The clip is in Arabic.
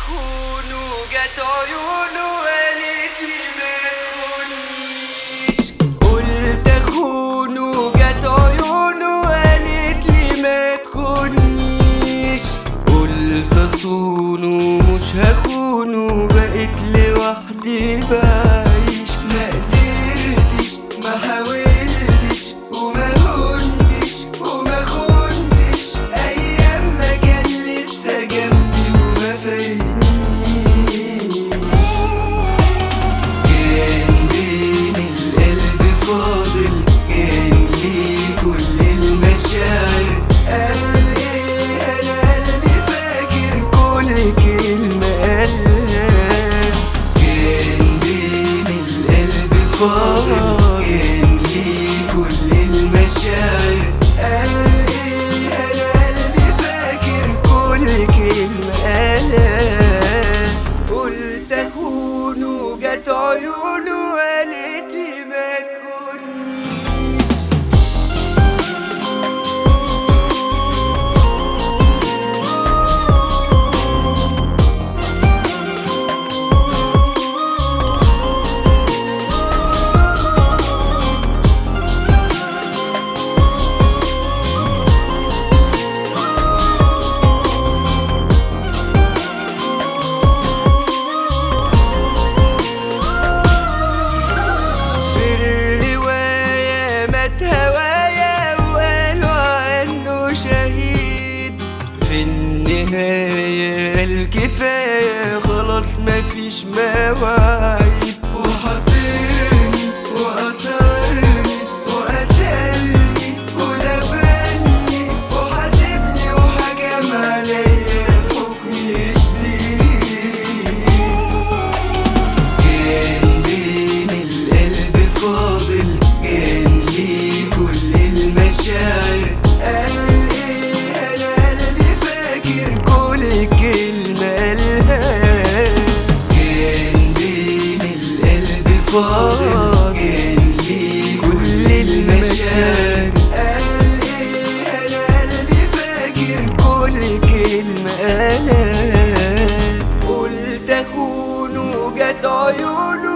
اخون وجت عيونه وقالت لي ما تخونيش. قلت اخون وجت عيونه وقالت لي ما تخونيش. قلت اصون ومش هخون وبقيت لوحدي بعيش. ما قدرتش ما حاولتش وما هنتش وما خنتش ايام ما كان لسه جنبي وما فاهمنيش. كان بين القلب فاضل، كان ليه كل المشاعر. قال ايه انا قلبي فاكر كل كلمة قالها. كان بين القلب فاضل، كان ليه كل المشاعر. قال ايه انا قلبي فاكر كل كلمة قالها. قلت اخون وجت عيونه وقالت لي ما تخونيش. في الرواية مات هوايا وقالوا عنه شهيد. في النهاية الكفاية خلاص مفيش مواعيد. وحاصرني وأثرني وقتلني ودفني وحاسبني وحكم عليا حكم شديد. كان بين القلب فاضل، كان ليه كل المشاعر. قال ايه انا قلبي فاكر كل كلمة قالها. كان بين القلب فاضل، كان ليه كل المشاعر. قال ايه انا قلبي فاكر كل كلمة قالها. قلت اخون وجت عيونه